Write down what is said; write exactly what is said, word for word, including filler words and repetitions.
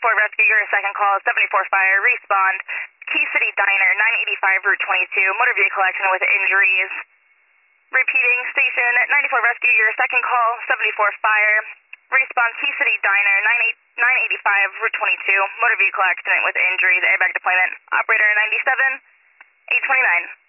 ninety-four Rescue, your second call, seventy-four Fire, respond. Key City Diner, nine eighty-five Route twenty-two, motor vehicle accident with injuries. Repeating, station ninety-four Rescue, your second call, seventy-four Fire. Respond, Key City Diner, nine eighty-five Route twenty-two, motor vehicle accident with injuries, airbag deployment. Operator ninety-seven, eight twenty-nine.